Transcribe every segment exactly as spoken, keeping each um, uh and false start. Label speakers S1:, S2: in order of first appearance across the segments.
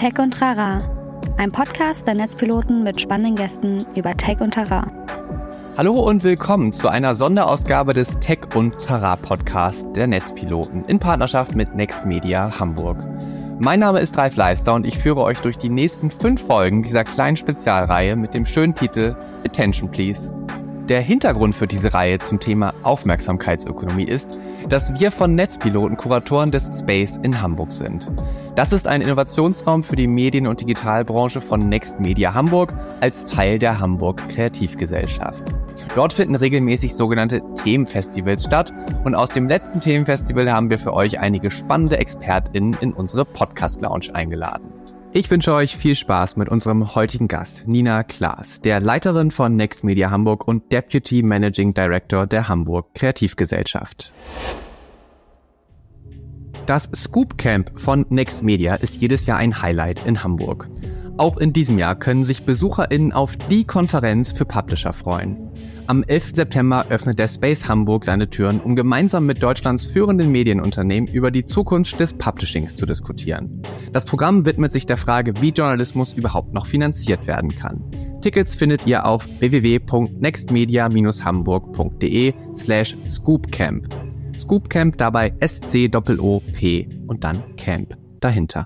S1: Tech und Trara, ein Podcast der Netzpiloten mit spannenden Gästen über Tech und Trara.
S2: Hallo und willkommen zu einer Sonderausgabe des Tech und Trara Podcasts der Netzpiloten in Partnerschaft mit Next Media Hamburg. Mein Name ist Ralf Leister und ich führe euch durch die nächsten fünf Folgen dieser kleinen Spezialreihe mit dem schönen Titel Attention Please. Der Hintergrund für diese Reihe zum Thema Aufmerksamkeitsökonomie ist, dass wir von Netzpiloten Kuratoren des Space in Hamburg sind. Das ist ein Innovationsraum für die Medien- und Digitalbranche von Next Media Hamburg als Teil der Hamburg Kreativgesellschaft. Dort finden regelmäßig sogenannte Themenfestivals statt und aus dem letzten Themenfestival haben wir für euch einige spannende ExpertInnen in unsere Podcast-Lounge eingeladen. Ich wünsche euch viel Spaß mit unserem heutigen Gast, Nina Klaas, der Leiterin von Next Media Hamburg und Deputy Managing Director der Hamburg Kreativgesellschaft. Das Scoop Camp von Next Media ist jedes Jahr ein Highlight in Hamburg. Auch in diesem Jahr können sich BesucherInnen auf die Konferenz für Publisher freuen. Am elften September öffnet der Space Hamburg seine Türen, um gemeinsam mit Deutschlands führenden Medienunternehmen über die Zukunft des Publishings zu diskutieren. Das Programm widmet sich der Frage, wie Journalismus überhaupt noch finanziert werden kann. Tickets findet ihr auf w w w punkt nextmedia hamburg punkt de slash scoopcamp. Scoopcamp dabei S C O O P und dann Camp dahinter.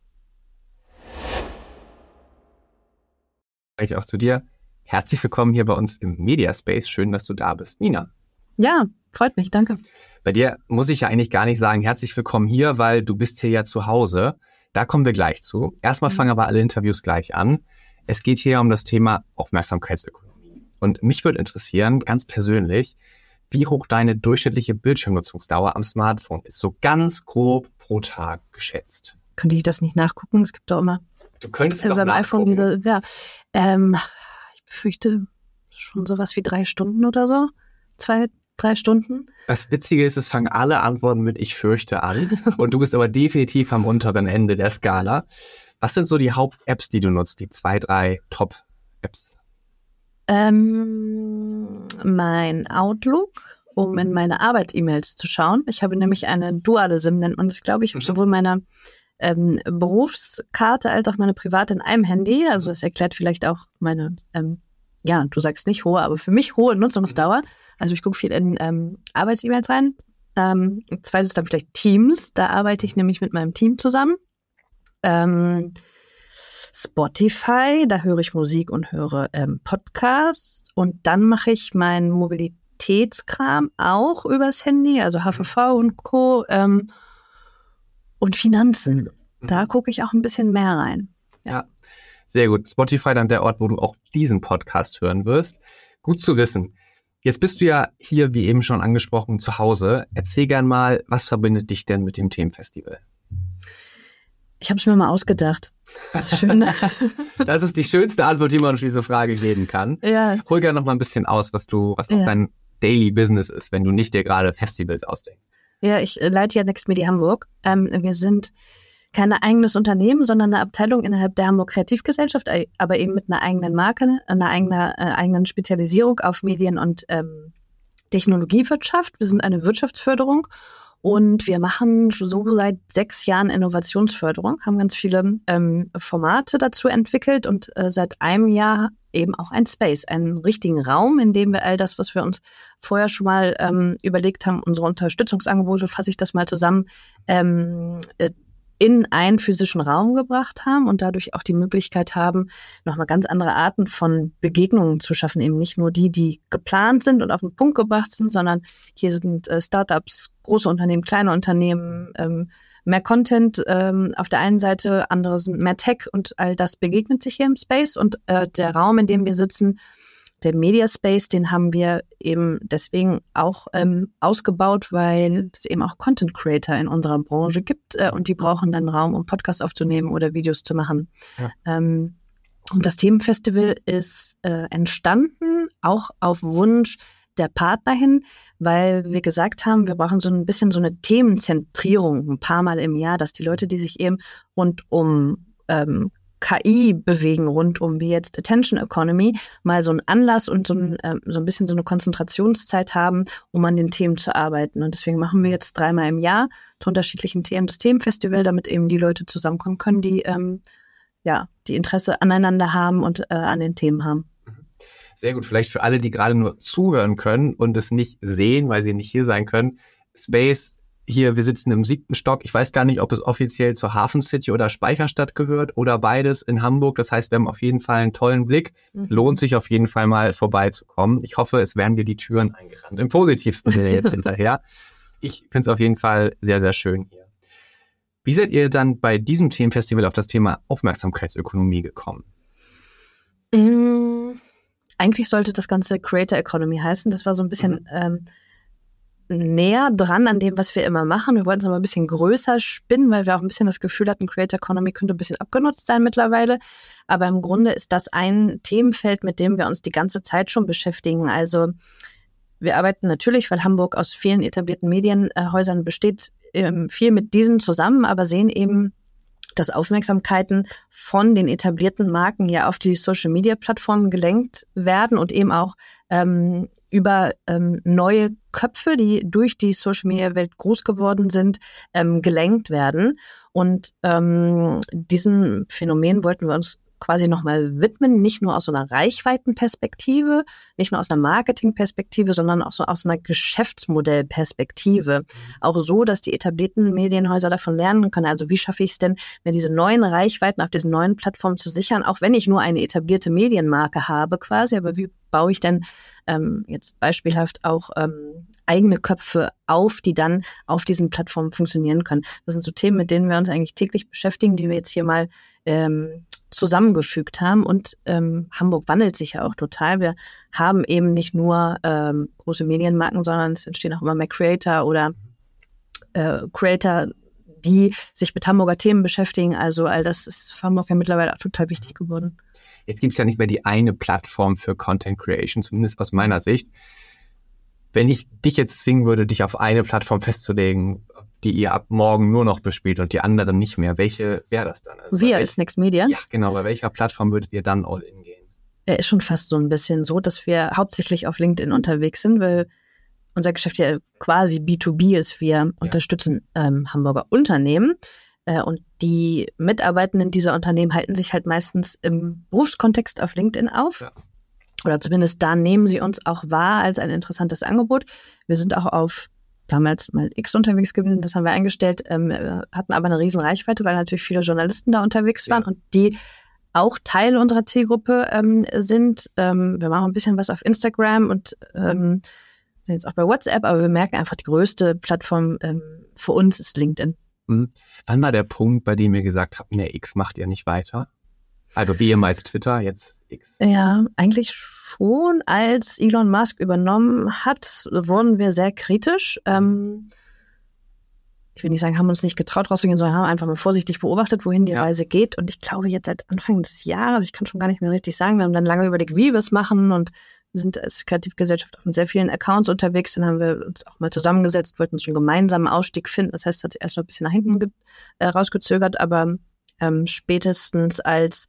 S2: Ich auch zu dir. Herzlich willkommen hier bei uns im Mediaspace. Schön, dass du da bist. Nina.
S3: Ja, freut mich, danke.
S2: Bei dir muss ich ja eigentlich gar nicht sagen, herzlich willkommen hier, weil du bist hier ja zu Hause. Da kommen wir gleich zu. Erstmal mhm. fangen aber alle Interviews gleich an. Es geht hier um das Thema Aufmerksamkeitsökonomie. Und mich würde interessieren, ganz persönlich, wie hoch deine durchschnittliche Bildschirmnutzungsdauer am Smartphone ist. So ganz grob pro Tag geschätzt.
S3: Könnte ich das nicht nachgucken? Es gibt doch immer...
S2: Du könntest es doch
S3: beim
S2: nachgucken.
S3: iPhone diese, ja, ähm, ich befürchte schon sowas wie drei Stunden oder so. Zwei, drei Stunden.
S2: Das Witzige ist, es fangen alle Antworten mit "Ich fürchte" an. Und du bist aber definitiv am unteren Ende der Skala. Was sind so die Haupt-Apps, die du nutzt? Die zwei, drei Top-Apps?
S3: Ähm, mein Outlook, um in meine Arbeits-E-Mails zu schauen. Ich habe nämlich eine duale SIM, nennt man das, glaube ich,
S2: Mhm.
S3: sowohl meine ähm, Berufskarte als auch meine private in einem Handy. Also es erklärt vielleicht auch meine, ähm, ja, du sagst nicht hohe, aber für mich hohe Nutzungsdauer. Also ich gucke viel in ähm, Arbeits-E-Mails rein. Ähm, zweites dann vielleicht Teams. Da arbeite ich nämlich mit meinem Team zusammen. Ähm, Spotify, da höre ich Musik und höre ähm, Podcasts. Und dann mache ich meinen Mobilitätskram auch übers Handy, also H V V und Co. Ähm, und Finanzen. Da gucke ich auch ein bisschen mehr rein.
S2: Ja. ja, sehr gut. Spotify dann der Ort, wo du auch diesen Podcast hören wirst. Gut zu wissen. Jetzt bist du ja hier, wie eben schon angesprochen, zu Hause. Erzähl gern mal, was verbindet dich denn mit dem Themenfestival?
S3: Ich habe es mir mal ausgedacht. Das ist schön.
S2: Das ist die schönste Antwort, die man auf diese Frage geben kann.
S3: Ja.
S2: Hol gerne noch mal ein bisschen aus, was du, was
S3: ja.
S2: auch dein Daily Business ist, wenn du nicht dir gerade Festivals ausdenkst.
S3: Ja, ich äh, leite ja Next Media Hamburg. Ähm, wir sind kein eigenes Unternehmen, sondern eine Abteilung innerhalb der Hamburg Kreativgesellschaft, aber eben mit einer eigenen Marke, einer eigenen, äh, eigenen Spezialisierung auf Medien- und ähm, Technologiewirtschaft. Wir sind eine Wirtschaftsförderung und wir machen so seit sechs Jahren Innovationsförderung, haben ganz viele ähm, Formate dazu entwickelt und äh, seit einem Jahr eben auch ein Space, einen richtigen Raum, in dem wir all das, was wir uns vorher schon mal ähm, überlegt haben, unsere Unterstützungsangebote, fasse ich das mal zusammen, ähm, in einen physischen Raum gebracht haben und dadurch auch die Möglichkeit haben, nochmal ganz andere Arten von Begegnungen zu schaffen. Eben nicht nur die, die geplant sind und auf den Punkt gebracht sind, sondern hier sind äh, Startups, große Unternehmen, kleine Unternehmen, ähm, mehr Content ähm, auf der einen Seite, andere sind mehr Tech und all das begegnet sich hier im Space. Und äh, der Raum, in dem wir sitzen, der Media Space, den haben wir eben deswegen auch ähm, ausgebaut, weil es eben auch Content Creator in unserer Branche gibt äh, und die brauchen dann Raum, um Podcasts aufzunehmen oder Videos zu machen. Ja. Ähm, und das Themenfestival ist äh, entstanden, auch auf Wunsch der Partner hin, weil wir gesagt haben, wir brauchen so ein bisschen so eine Themenzentrierung ein paar Mal im Jahr, dass die Leute, die sich eben rund um ähm, K I bewegen rund um, wie jetzt Attention Economy, mal so einen Anlass und so ein, äh, so ein bisschen so eine Konzentrationszeit haben, um an den Themen zu arbeiten. Und deswegen machen wir jetzt dreimal im Jahr zu unterschiedlichen Themen das Themenfestival, damit eben die Leute zusammenkommen können, die ähm, ja die Interesse aneinander haben und äh, an den Themen haben.
S2: Sehr gut. Vielleicht für alle, die gerade nur zuhören können und es nicht sehen, weil sie nicht hier sein können. Space hier, wir sitzen im siebten Stock. Ich weiß gar nicht, ob es offiziell zur Hafen City oder Speicherstadt gehört oder beides in Hamburg. Das heißt, wir haben auf jeden Fall einen tollen Blick. Mhm. Lohnt sich auf jeden Fall mal vorbeizukommen. Ich hoffe, es werden dir die Türen eingerannt. Im positivsten Sinne jetzt hinterher. Ich finde es auf jeden Fall sehr, sehr schön hier. Wie seid ihr dann bei diesem Themenfestival auf das Thema Aufmerksamkeitsökonomie gekommen?
S3: Mhm. Eigentlich sollte das Ganze Creator Economy heißen. Das war so ein bisschen mhm. ähm, näher dran an dem, was wir immer machen. Wir wollten es aber ein bisschen größer spinnen, weil wir auch ein bisschen das Gefühl hatten, Creator Economy könnte ein bisschen abgenutzt sein mittlerweile. Aber im Grunde ist das ein Themenfeld, mit dem wir uns die ganze Zeit schon beschäftigen. Also wir arbeiten natürlich, weil Hamburg aus vielen etablierten Medienhäusern besteht, viel mit diesen zusammen, aber sehen eben, dass Aufmerksamkeiten von den etablierten Marken ja auf die Social-Media-Plattformen gelenkt werden und eben auch ähm, über ähm, neue Köpfe, die durch die Social-Media-Welt groß geworden sind, ähm, gelenkt werden. Und ähm, diesem Phänomen wollten wir uns quasi nochmal widmen, nicht nur aus so einer Reichweitenperspektive, nicht nur aus einer Marketingperspektive, sondern auch so aus einer Geschäftsmodellperspektive. Auch so, dass die etablierten Medienhäuser davon lernen können. Also wie schaffe ich es denn, mir diese neuen Reichweiten auf diesen neuen Plattformen zu sichern, auch wenn ich nur eine etablierte Medienmarke habe quasi, aber wie baue ich denn ähm, jetzt beispielhaft auch ähm, eigene Köpfe auf, die dann auf diesen Plattformen funktionieren können. Das sind so Themen, mit denen wir uns eigentlich täglich beschäftigen, die wir jetzt hier mal ähm, zusammengefügt haben. Und ähm, Hamburg wandelt sich ja auch total. Wir haben eben nicht nur ähm, große Medienmarken, sondern es entstehen auch immer mehr Creator oder äh, Creator, die sich mit Hamburger Themen beschäftigen. Also all das ist für Hamburg ja mittlerweile auch total wichtig geworden.
S2: Jetzt gibt es ja nicht mehr die eine Plattform für Content Creation, zumindest aus meiner Sicht. Wenn ich dich jetzt zwingen würde, dich auf eine Plattform festzulegen, die ihr ab morgen nur noch bespielt und die anderen nicht mehr, welche wäre das dann? Also
S3: wir als Next Media?
S2: Ja, genau. Bei welcher Plattform würdet ihr dann all in gehen?
S3: Er ist schon fast so ein bisschen so, dass wir hauptsächlich auf LinkedIn unterwegs sind, weil unser Geschäft ja quasi B zwei B ist. Wir ja. unterstützen ähm, Hamburger Unternehmen äh, und die Mitarbeitenden dieser Unternehmen halten sich halt meistens im Berufskontext auf LinkedIn auf. Ja. Oder zumindest da nehmen sie uns auch wahr als ein interessantes Angebot. Wir sind auch auf damals mal X unterwegs gewesen, das haben wir eingestellt, ähm, hatten aber eine riesen Reichweite, weil natürlich viele Journalisten da unterwegs waren ja. und die auch Teil unserer Zielgruppe ähm, sind. Ähm, wir machen ein bisschen was auf Instagram und ähm, sind jetzt auch bei WhatsApp, aber wir merken einfach, die größte Plattform ähm, für uns ist LinkedIn.
S2: Mhm. Wann war der Punkt, bei dem ihr gesagt habt, ne, X macht ihr nicht weiter? Also ehemals Twitter, jetzt X.
S3: Ja, eigentlich schon. Als Elon Musk übernommen hat, wurden wir sehr kritisch. Ähm, ich will nicht sagen, haben uns nicht getraut rauszugehen, sondern haben einfach mal vorsichtig beobachtet, wohin die ja. Reise geht. Und ich glaube jetzt seit Anfang des Jahres, ich kann schon gar nicht mehr richtig sagen, wir haben dann lange überlegt, wie wir es machen und sind als Kreativgesellschaft auch mit sehr vielen Accounts unterwegs. Dann haben wir uns auch mal zusammengesetzt, wollten uns einen gemeinsamen Ausstieg finden. Das heißt, es hat sich erst mal ein bisschen nach hinten ge- äh, rausgezögert, aber ähm, spätestens als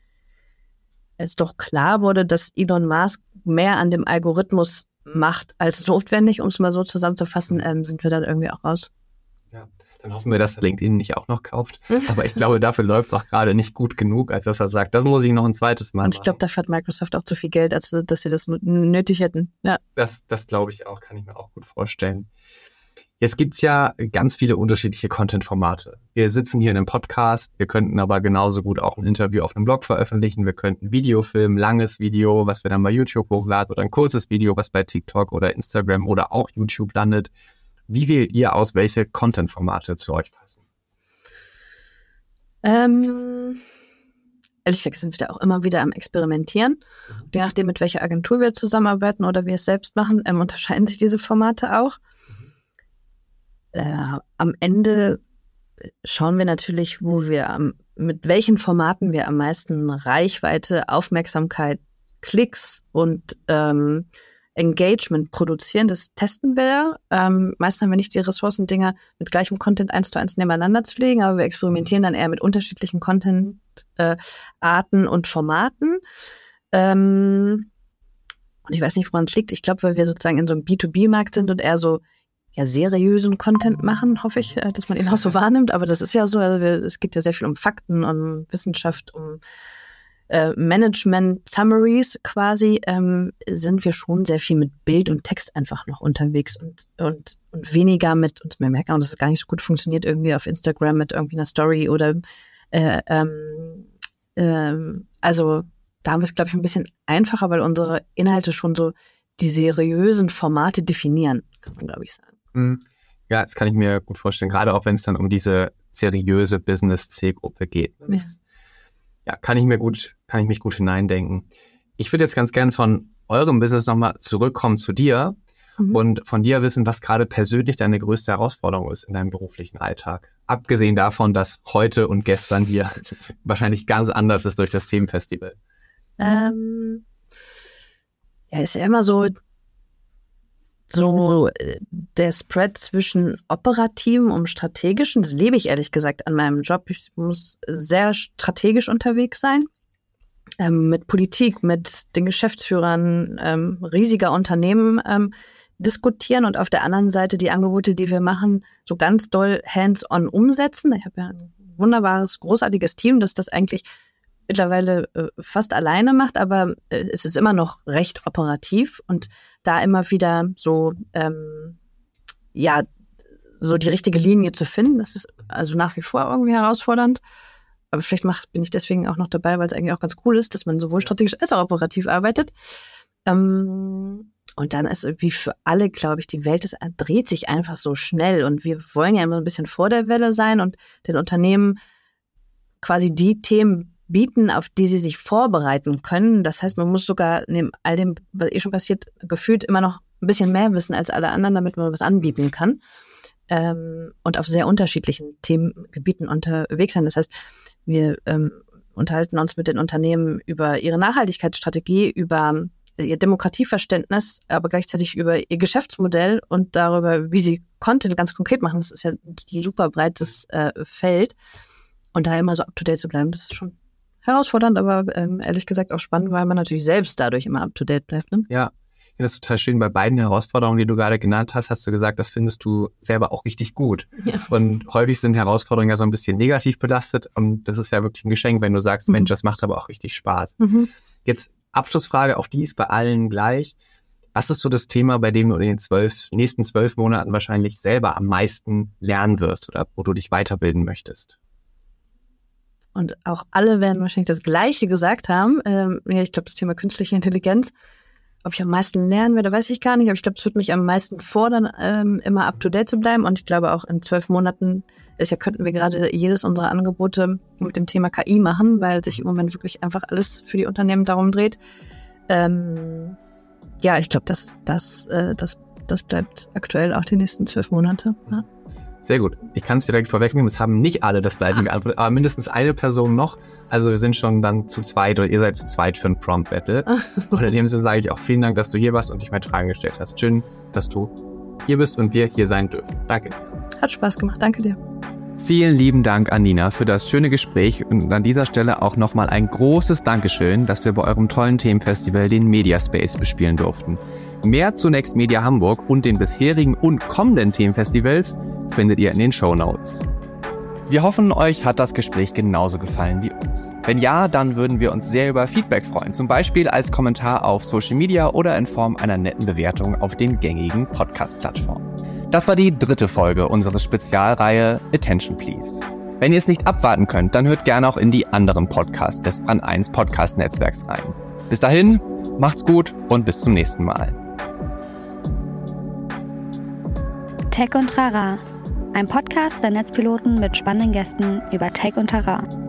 S3: es doch klar wurde, dass Elon Musk mehr an dem Algorithmus macht als notwendig, um es mal so zusammenzufassen, ähm, sind wir dann irgendwie auch raus.
S2: Ja, dann hoffen wir, dass LinkedIn nicht auch noch kauft. Aber ich glaube, dafür läuft es auch gerade nicht gut genug, als dass er sagt, das muss ich noch ein zweites Mal machen.
S3: Und ich glaube, dafür hat Microsoft auch zu viel Geld, als dass sie das nötig hätten. Ja.
S2: Das, das glaube ich auch, kann ich mir auch gut vorstellen. Jetzt gibt's ja ganz viele unterschiedliche Content-Formate. Wir sitzen hier in einem Podcast, wir könnten aber genauso gut auch ein Interview auf einem Blog veröffentlichen, wir könnten Video filmen, langes Video, was wir dann bei YouTube hochladen oder ein kurzes Video, was bei TikTok oder Instagram oder auch YouTube landet. Wie wählt ihr aus, welche Content-Formate zu euch passen?
S3: Ähm, ehrlich gesagt sind wir da auch immer wieder am Experimentieren. Mhm. Je nachdem, mit welcher Agentur wir zusammenarbeiten oder wir es selbst machen, ähm, unterscheiden sich diese Formate auch. Äh, am Ende schauen wir natürlich, wo wir am, mit welchen Formaten wir am meisten Reichweite, Aufmerksamkeit, Klicks und ähm, Engagement produzieren. Das testen wir. Ähm, meistens haben wir nicht die Ressourcen, Dinge mit gleichem Content eins zu eins nebeneinander zu legen, aber wir experimentieren dann eher mit unterschiedlichen Content-Arten äh, und Formaten. Ähm, und ich weiß nicht, woran es liegt. Ich glaube, weil wir sozusagen in so einem B zwei B-Markt sind und eher so ja seriösen Content machen, hoffe ich, dass man ihn auch so wahrnimmt. Aber das ist ja so, also wir, es geht ja sehr viel um Fakten, um Wissenschaft, um äh, Management-Summaries quasi, ähm, sind wir schon sehr viel mit Bild und Text einfach noch unterwegs und, und, und weniger mit, und wir merken auch, dass es gar nicht so gut funktioniert irgendwie auf Instagram mit irgendwie einer Story oder äh, ähm, ähm, also da haben wir es, glaube ich, ein bisschen einfacher, weil unsere Inhalte schon so die seriösen Formate definieren, kann man, glaube ich, sagen.
S2: Ja, das kann ich mir gut vorstellen, gerade auch wenn es dann um diese seriöse Business-Zielgruppe geht. Das, ja. ja, kann ich mir gut, kann ich mich gut hineindenken. Ich würde jetzt ganz gern von eurem Business nochmal zurückkommen zu dir mhm. und von dir wissen, was gerade persönlich deine größte Herausforderung ist in deinem beruflichen Alltag. Abgesehen davon, dass heute und gestern hier wahrscheinlich ganz anders ist durch das Themenfestival.
S3: Ähm, ja, ist ja immer so, so der Spread zwischen operativen und strategischen, das lebe ich ehrlich gesagt an meinem Job. Ich muss sehr strategisch unterwegs sein, ähm, mit Politik, mit den Geschäftsführern ähm, riesiger Unternehmen ähm, diskutieren und auf der anderen Seite die Angebote, die wir machen, so ganz doll hands-on umsetzen. Ich habe ja ein wunderbares, großartiges Team, das das eigentlich mittlerweile äh, fast alleine macht, aber äh, es ist immer noch recht operativ und da immer wieder so ähm, ja so die richtige Linie zu finden, das ist also nach wie vor irgendwie herausfordernd. Aber vielleicht macht, bin ich deswegen auch noch dabei, weil es eigentlich auch ganz cool ist, dass man sowohl strategisch als auch operativ arbeitet. Ähm, und dann ist wie für alle, glaube ich, die Welt ist, dreht sich einfach so schnell und wir wollen ja immer ein bisschen vor der Welle sein und den Unternehmen quasi die Themen bieten, auf die sie sich vorbereiten können. Das heißt, man muss sogar neben all dem, was eh schon passiert, gefühlt immer noch ein bisschen mehr wissen als alle anderen, damit man was anbieten kann. Ähm, und auf sehr unterschiedlichen Themengebieten unterwegs sein. Das heißt, wir ähm, unterhalten uns mit den Unternehmen über ihre Nachhaltigkeitsstrategie, über ihr Demokratieverständnis, aber gleichzeitig über ihr Geschäftsmodell und darüber, wie sie Content ganz konkret machen. Das ist ja ein super breites äh, Feld. Und da immer so up-to-date zu bleiben, das ist schon herausfordernd, aber ähm, ehrlich gesagt auch spannend, weil man natürlich selbst dadurch immer up-to-date bleibt. Ne?
S2: Ja, ich finde das total schön. Bei beiden Herausforderungen, die du gerade genannt hast, hast du gesagt, das findest du selber auch richtig gut. Ja. Und häufig sind Herausforderungen ja so ein bisschen negativ belastet und das ist ja wirklich ein Geschenk, wenn du sagst, mhm. Mensch, das macht aber auch richtig Spaß. Mhm. Jetzt Abschlussfrage, auch die ist bei allen gleich. Was ist so das Thema, bei dem du in den zwölf, nächsten zwölf Monaten wahrscheinlich selber am meisten lernen wirst oder wo du dich weiterbilden möchtest?
S3: Und auch alle werden wahrscheinlich das Gleiche gesagt haben. Ähm, ja, ich glaube, das Thema künstliche Intelligenz, ob ich am meisten lernen werde, weiß ich gar nicht. Aber ich glaube, es wird mich am meisten fordern, ähm, immer up-to-date zu bleiben. Und ich glaube, auch in zwölf Monaten ist ja, könnten wir gerade jedes unserer Angebote mit dem Thema K I machen, weil sich im Moment wirklich einfach alles für die Unternehmen darum dreht. Ähm, ja, ich glaube, das, das, äh, das, das bleibt aktuell auch die nächsten zwölf Monate. Ja.
S2: Sehr gut. Ich kann es direkt vorwegnehmen, es haben nicht alle das gleiche geantwortet, aber mindestens eine Person noch. Also wir sind schon dann zu zweit oder ihr seid zu zweit für ein Prompt-Battle. Und in dem Sinne sage ich auch vielen Dank, dass du hier warst und dich meine Fragen gestellt hast. Schön, dass du hier bist und wir hier sein dürfen. Danke.
S3: Hat Spaß gemacht. Danke dir.
S2: Vielen lieben Dank an Nina für das schöne Gespräch und an dieser Stelle auch nochmal ein großes Dankeschön, dass wir bei eurem tollen Themenfestival den Mediaspace bespielen durften. Mehr zu Next Media Hamburg und den bisherigen und kommenden Themenfestivals findet ihr in den Shownotes. Wir hoffen, euch hat das Gespräch genauso gefallen wie uns. Wenn ja, dann würden wir uns sehr über Feedback freuen, zum Beispiel als Kommentar auf Social Media oder in Form einer netten Bewertung auf den gängigen Podcast-Plattformen. Das war die dritte Folge unserer Spezialreihe Attention Please. Wenn ihr es nicht abwarten könnt, dann hört gerne auch in die anderen Podcasts des Brand eins Podcast-Netzwerks rein. Bis dahin, macht's gut und bis zum nächsten Mal.
S1: Tech und Trara, ein Podcast der Netzpiloten mit spannenden Gästen über Tech und Trara.